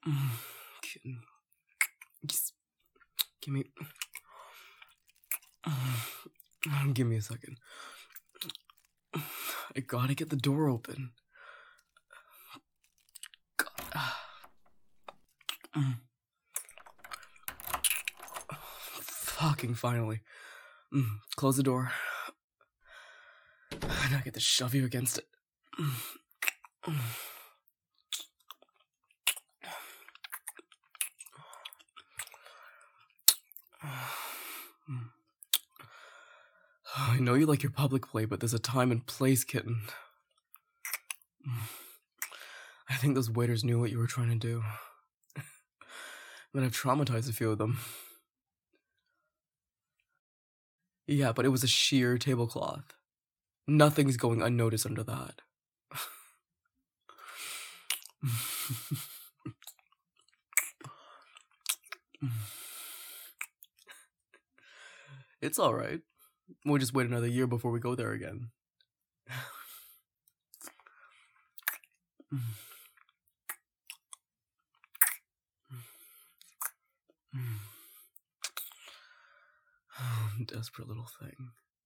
Kitten. Just give me... Give me a second. I gotta get the door open. God. Fucking finally. Close the door. And I get to shove you against it. I know you like your public play, but there's a time and place, kitten. I think those waiters knew what you were trying to do. But I've traumatized a few of them. Yeah, but it was a sheer tablecloth. Nothing's going unnoticed under that. It's alright. We'll just wait another year before we go there again. Desperate little thing.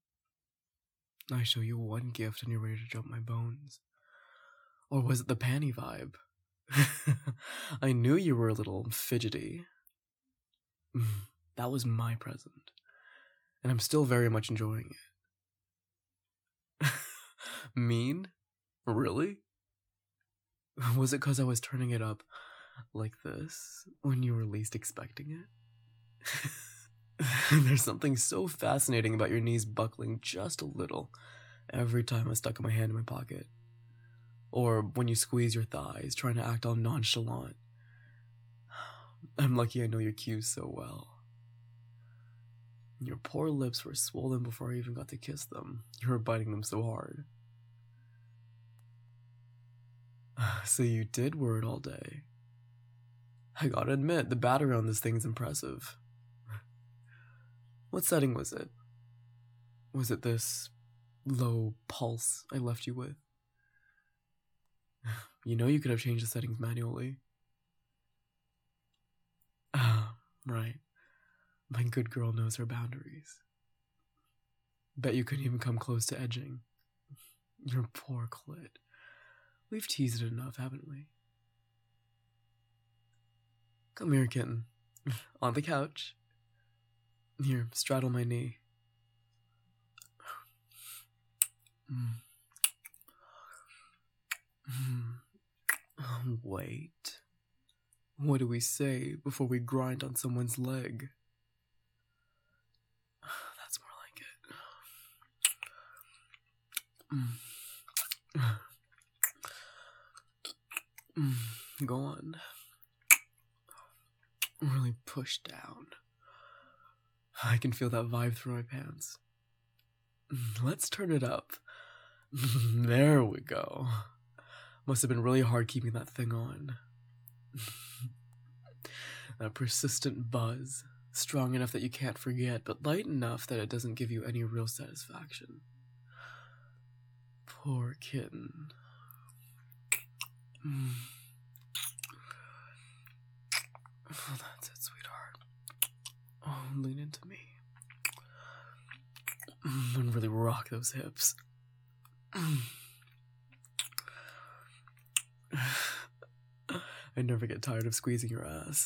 I show you one gift and you're ready to jump my bones. Or was it the panty vibe? I knew you were a little fidgety. That was my present. And I'm still very much enjoying it. Mean? Really? Was it because I was turning it up like this when you were least expecting it? There's something so fascinating about your knees buckling just a little every time I stuck my hand in my pocket. Or when you squeeze your thighs, trying to act all nonchalant. I'm lucky I know your cues so well. Your poor lips were swollen before I even got to kiss them. You were biting them so hard. So you did word all day. I gotta admit, the battery on this thing's impressive. What setting was it? Was it this low pulse I left you with? You know you could have changed the settings manually. Right. My good girl knows her boundaries. Bet you couldn't even come close to edging. Your poor clit. We've teased it enough, haven't we? Come here, kitten. On the couch. Here, straddle my knee. Wait. What do we say before we grind on someone's leg? That's more like it. Go on. Really push down. I can feel that vibe through my pants. Let's turn it up. There we go. Must have been really hard keeping that thing on. That persistent buzz. Strong enough that you can't forget, but light enough that it doesn't give you any real satisfaction. Poor kitten. Oh, that's it, sweetheart. Oh, lean into me. And really rock those hips. I never get tired of squeezing your ass.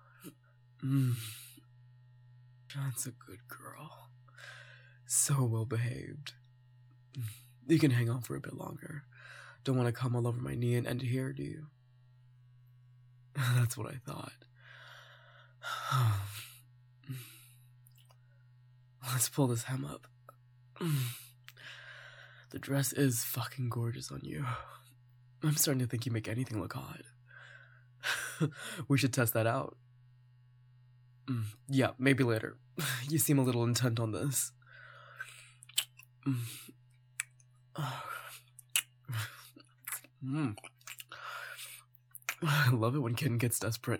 John's a good girl. So well behaved. You can hang on for a bit longer. Don't want to come all over my knee and end here, do you? That's what I thought. Let's pull this hem up. The dress is fucking gorgeous on you. I'm starting to think you make anything look hot. We should test that out. Yeah, maybe later. You seem a little intent on this. I love it when kitten gets desperate.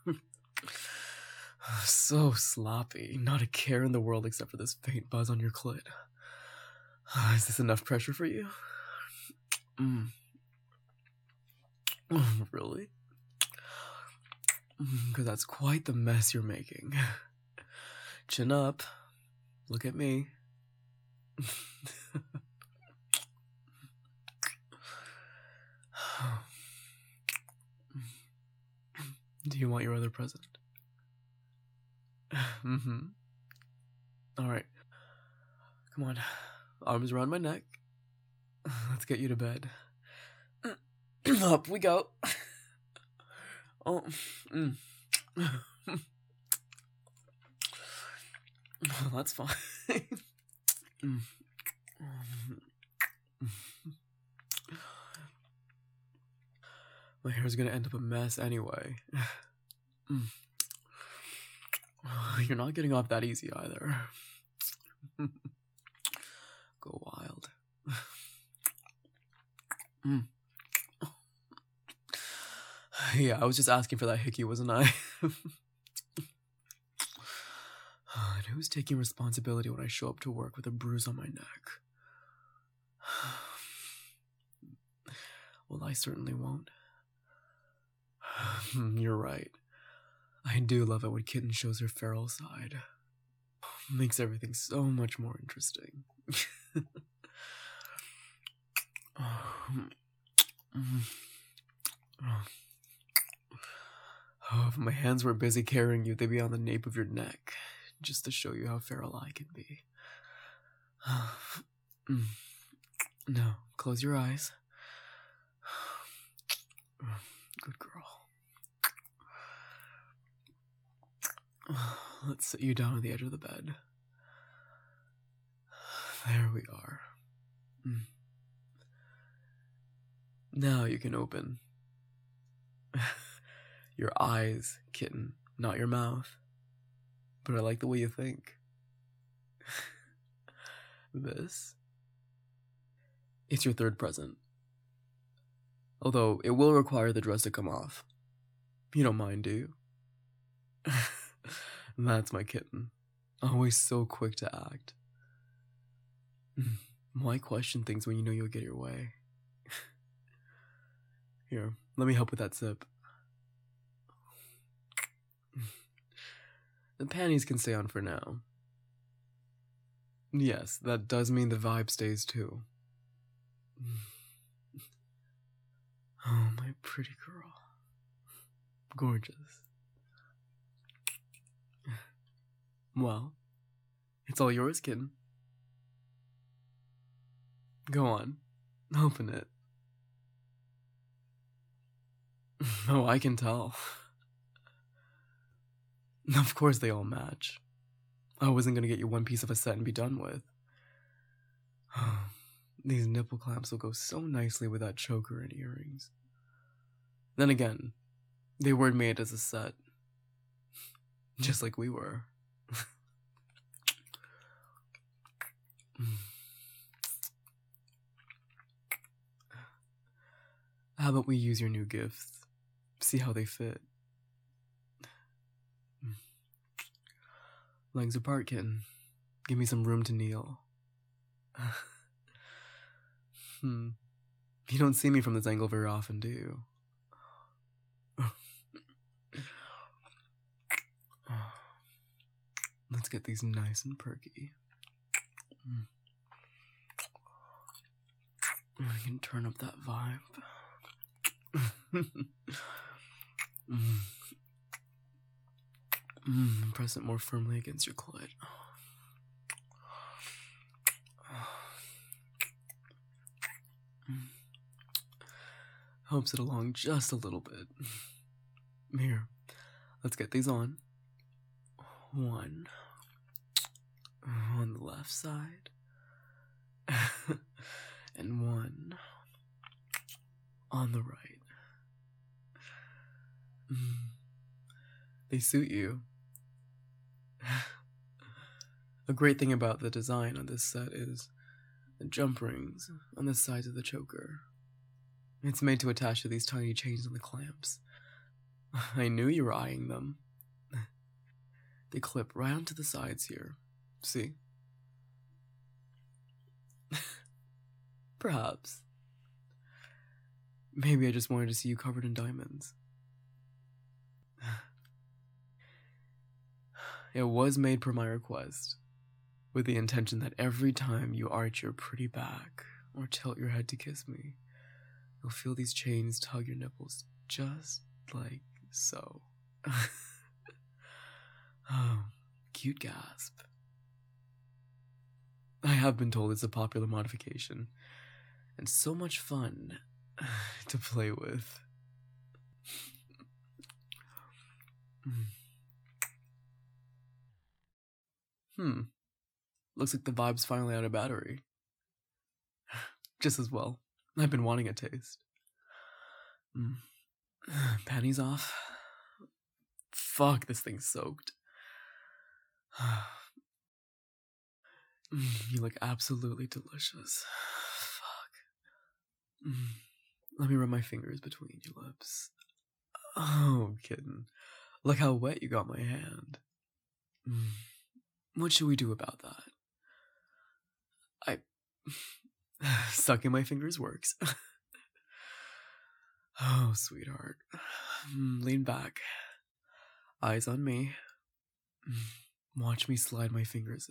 So sloppy. Not a care in the world except for this faint buzz on your clit. Is this enough pressure for you? Really? Because that's quite the mess you're making. Chin up. Look at me. Do you want your other present? Mm-hmm. Alright. Come on. Arms around my neck. Let's get you to bed. Up we go. Oh. That's fine. My hair's gonna end up a mess anyway. You're not getting off that easy either. Go wild. Yeah, I was just asking for that hickey, wasn't I? And who's taking responsibility when I show up to work with a bruise on my neck? Well, I certainly won't. You're right. I do love it when Kitten shows her feral side. Makes everything so much more interesting. Oh, if my hands were busy carrying you, they'd be on the nape of your neck, just to show you how feral I can be. No, close your eyes. Good girl. Let's sit you down on the edge of the bed. There we are. Now you can open your eyes, Kitten, not your mouth. But I like the way you think. This. It's your third present. Although, it will require the dress to come off. You don't mind, do you? That's my Kitten. Always so quick to act. Why question things when you know you'll get your way? Here, let me help with that sip. The panties can stay on for now. Yes, that does mean the vibe stays too. Oh, my pretty girl. Gorgeous. Well, it's all yours, Kitten. Go on, open it. Oh, I can tell. Of course they all match. I wasn't gonna get you one piece of a set and be done with. These nipple clamps will go so nicely with that choker and earrings. Then again, they weren't made as a set. Just like we were. How about we use your new gifts? See how they fit. Legs apart, Kitten. Give me some room to kneel. You don't see me from this angle very often, do you? Let's get these nice and perky. I can turn up that vibe. Press it more firmly against your clit. Helps it along just a little bit. Here, let's get these on. One on the left side, and one on the right. They suit you. A great thing about the design on this set is the jump rings on the sides of the choker. It's made to attach to these tiny chains on the clamps. I knew you were eyeing them. They clip right onto the sides here. See? Perhaps. Maybe I just wanted to see you covered in diamonds. It was made per my request, with the intention that every time you arch your pretty back or tilt your head to kiss me, you'll feel these chains tug your nipples just like so. Oh, cute gasp. I have been told it's a popular modification, and so much fun to play with. Looks like the vibe's finally out of battery. Just as well. I've been wanting a taste. Panties off? Fuck, this thing's soaked. You look absolutely delicious. Fuck. Let me rub my fingers between your lips. Oh, kitten. Look how wet you got my hand. What should we do about that? Sucking my fingers works. Oh, sweetheart. Lean back. Eyes on me. Watch me slide my fingers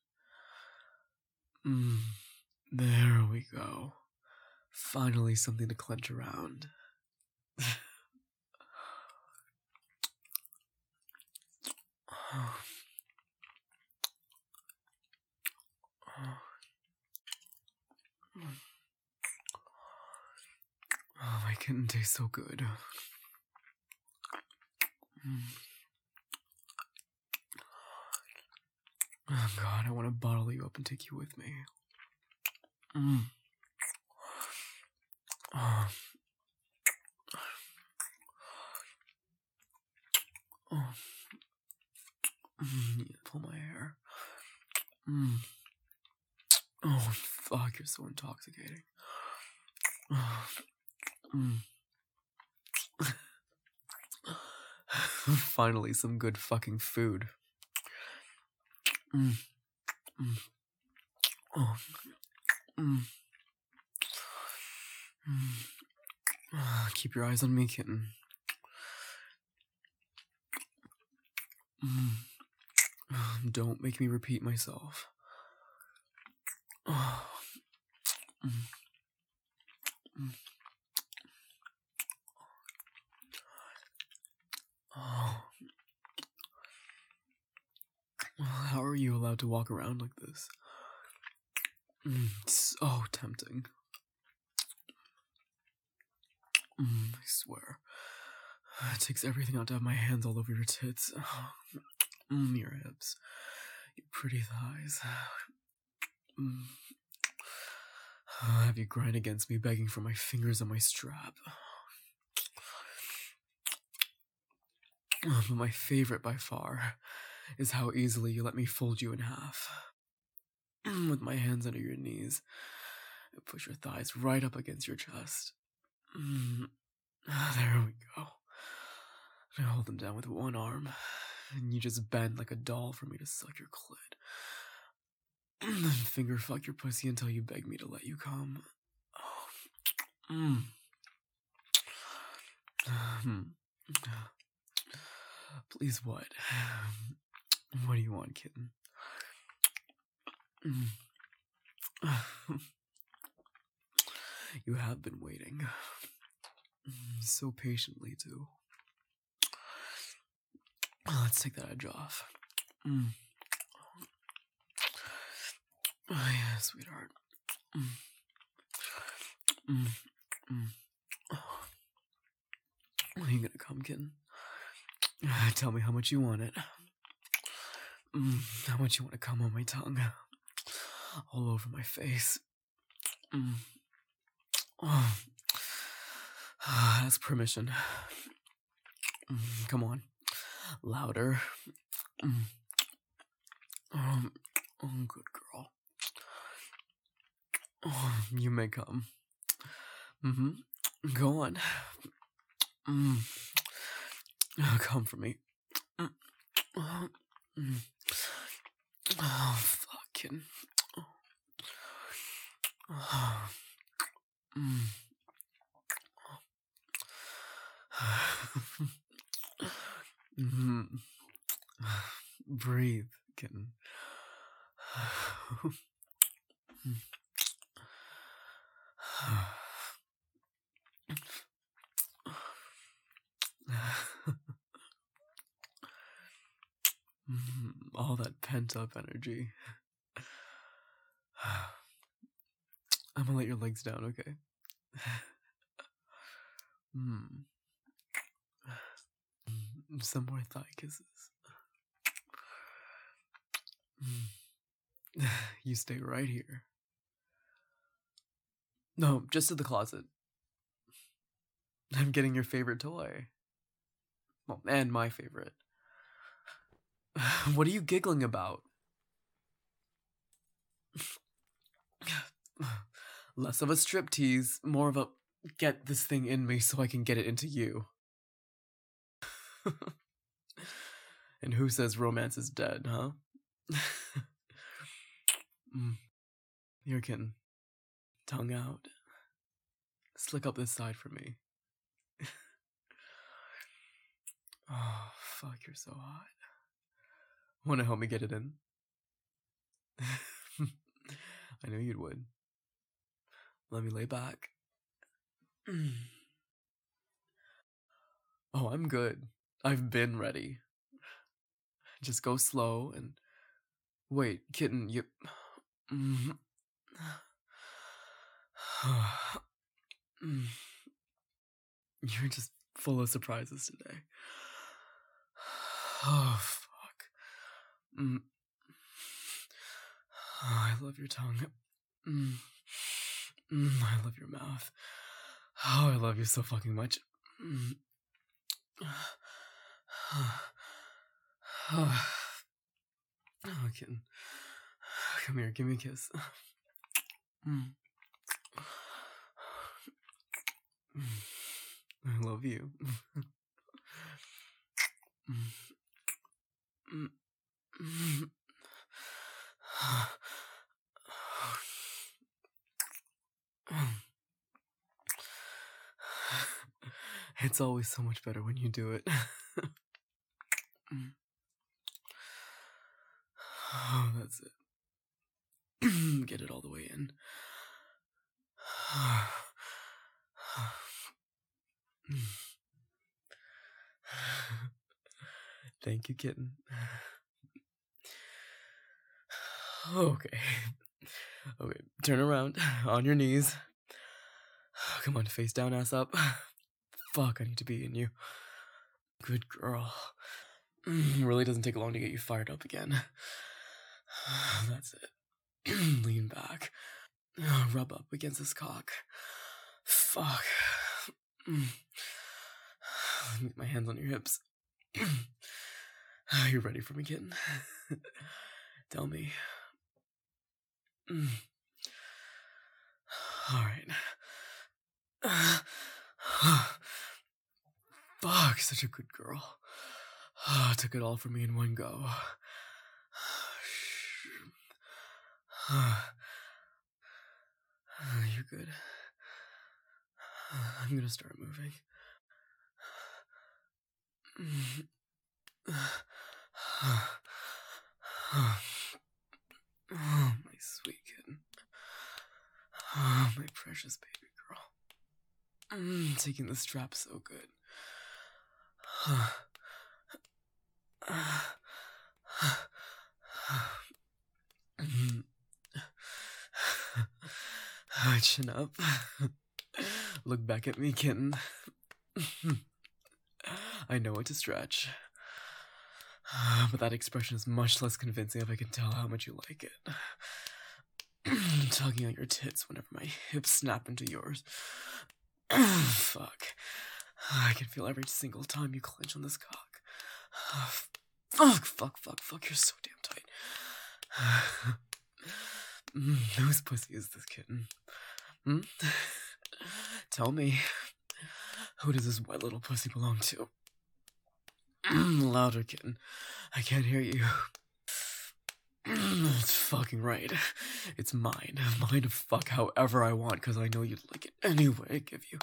in. There we go. Finally something to clench around. Oh, my kitten tastes so good. Oh God, I want to bottle you up and take you with me. Pull my hair. Oh, fuck, you're so intoxicating. Finally, some good fucking food. Keep your eyes on me, kitten. Don't make me repeat myself. How are you allowed to walk around like this? So tempting. I swear. It takes everything out to have my hands all over your tits. Your hips. Your pretty thighs. Have you grind against me, begging for my fingers on my strap. But my favorite by far is how easily you let me fold you in half. With my hands under your knees, I push your thighs right up against your chest. There we go. I hold them down with one arm, and you just bend like a doll for me to suck your clit. Then finger fuck your pussy until you beg me to let you come. Please, what? What do you want, kitten? You have been waiting. So patiently, too. Let's take that edge off. Oh, yeah, sweetheart. When are you gonna come, kitten? Tell me how much you want it. How much you want to come on my tongue. All over my face. Ask permission. Come on. Louder. Good girl. You may come. Go on. Come for me. Oh, fucking. Breathe, kitten. All that pent-up energy. I'm gonna let your legs down, okay? Some more thigh kisses. You stay right here. No, just to the closet. I'm getting your favorite toy. Well, and my favorite. What are you giggling about? Less of a striptease, more of a get this thing in me so I can get it into you. And who says romance is dead, huh? Your kitten. Tongue out. Slick up this side for me. Oh, fuck, you're so hot. Wanna help me get it in? I knew you would. Let me lay back. Oh, I'm good. I've been ready. Just go slow and... Wait, kitten, you... You're just full of surprises today. Oh, fuck. Oh, I love your tongue. I love your mouth. Oh, I love you so fucking much. Oh, kitten. Come here, give me a kiss. I love you. It's always so much better when you do it. Oh, that's it. Get it all the way in. Thank you, kitten. Okay. Okay, turn around, on your knees. Come on, face down, ass up. Fuck, I need to be in you. Good girl. Really doesn't take long to get you fired up again. That's it. Lean back. Rub up against this cock. Fuck. Get my hands on your hips. You ready for me, kitten? Tell me. Alright. Fuck, such a good girl. Took it all from me in one go. You're good. I'm gonna start moving. Oh, my sweet kitten. Oh, my precious baby girl. Taking the strap so good. Chin up. Look back at me, kitten. I know what to stretch. But that expression is much less convincing if I can tell how much you like it. Tugging on your tits whenever my hips snap into yours. Fuck. I can feel every single time you clench on this cock. Fuck, you're so damn tight. Whose pussy is this, kitten? Tell me. Who does this wet little pussy belong to? Louder, kitten. I can't hear you. It's fucking right. It's mine. Mine to fuck however I want, because I know you'd like it anyway I give you.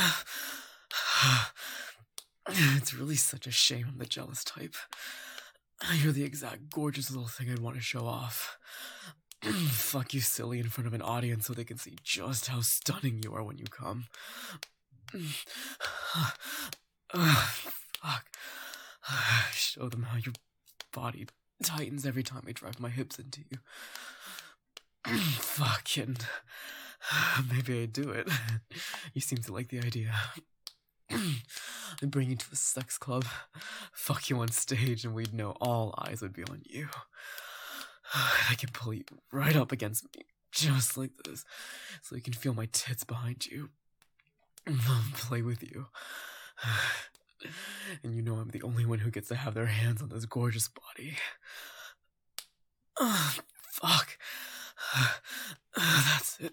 It's really such a shame I'm the jealous type. You're the exact gorgeous little thing I'd want to show off. Fuck you silly in front of an audience so they can see just how stunning you are when you come. Fuck. Show them how your body tightens every time I drive my hips into you. Fucking. Maybe I'd do it. You seem to like the idea. I'd bring you to a sex club, fuck you on stage, and we'd know all eyes would be on you. I can pull you right up against me, just like this, so you can feel my tits behind you. Play with you. And you know I'm the only one who gets to have their hands on this gorgeous body. Fuck. That's it.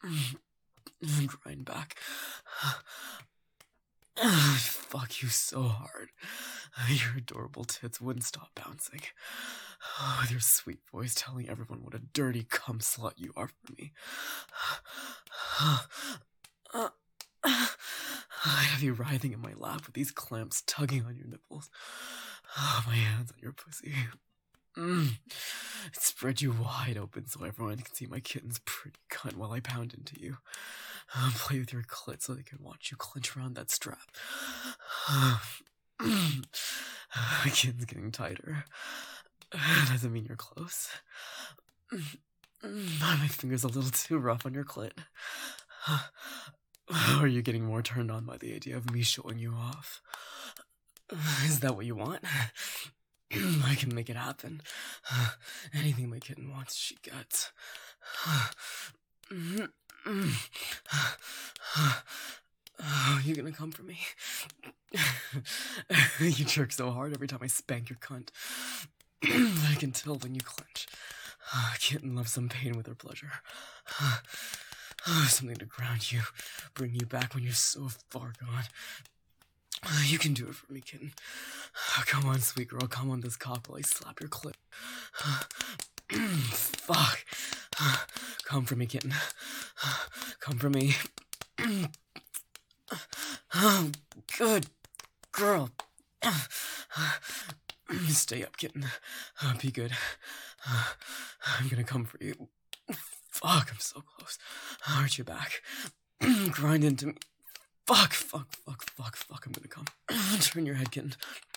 Grind back. Fuck you so hard. Your adorable tits wouldn't stop bouncing. With your sweet voice telling everyone what a dirty cum slut you are for me. I have you writhing in my lap with these clamps tugging on your nipples. My hands on your pussy. Spread you wide open so everyone can see my kitten's pretty cunt while I pound into you. Play with your clit so they can watch you clench around that strap. My kitten's getting tighter. Doesn't mean you're close. My finger's a little too rough on your clit. Are you getting more turned on by the idea of me showing you off? Is that what you want? I can make it happen. Anything my kitten wants, she gets. You gonna come for me? You jerk so hard every time I spank your cunt. I can tell when you clench. Kitten loves some pain with her pleasure. Something to ground you, bring you back when you're so far gone. You can do it for me, kitten. Come on, sweet girl, come on this cock while I slap your clit. Fuck. Come for me, kitten. Come for me. Good girl. Stay up, kitten. Be good. I'm gonna come for you. Fuck, I'm so close. Arch your back. Grind into me. Fuck, I'm gonna come. Turn your head, kitten.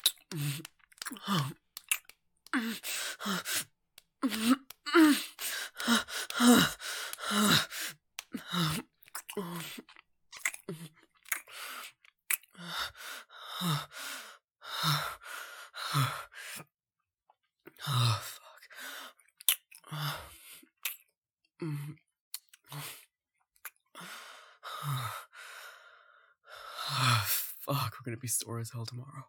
Oh, fuck. Fuck, we're gonna be sore as hell tomorrow.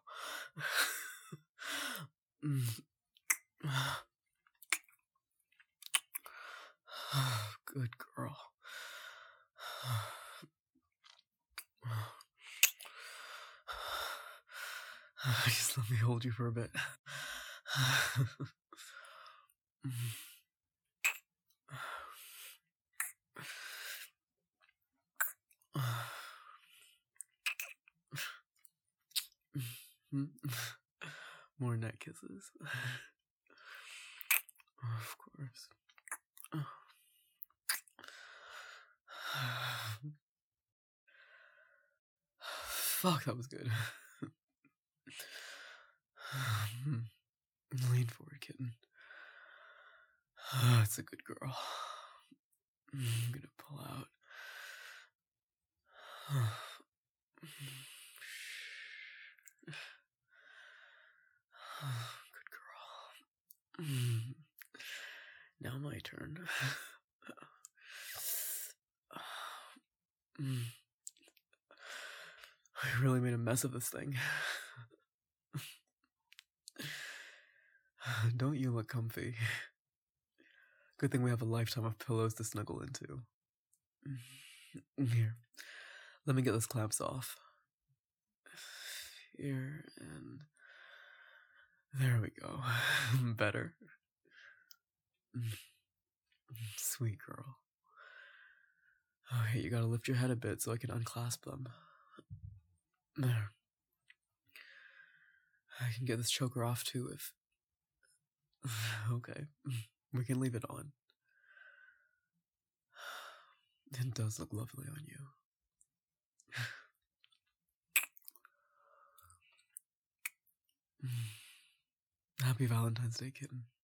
Good girl. Just let me hold you for a bit. More neck kisses. Of course. Fuck, that was good. Lean forward, kitten. That's a good girl. I'm gonna pull out. Good girl. Now my turn. I really made a mess of this thing. Don't you look comfy? Good thing we have a lifetime of pillows to snuggle into. Here, let me get those clamps off. Here, and there we go. Better. Sweet girl. Okay, you gotta lift your head a bit so I can unclasp them. There. I can get this choker off too Okay, we can leave it on. It does look lovely on you. Happy Valentine's Day, kitten.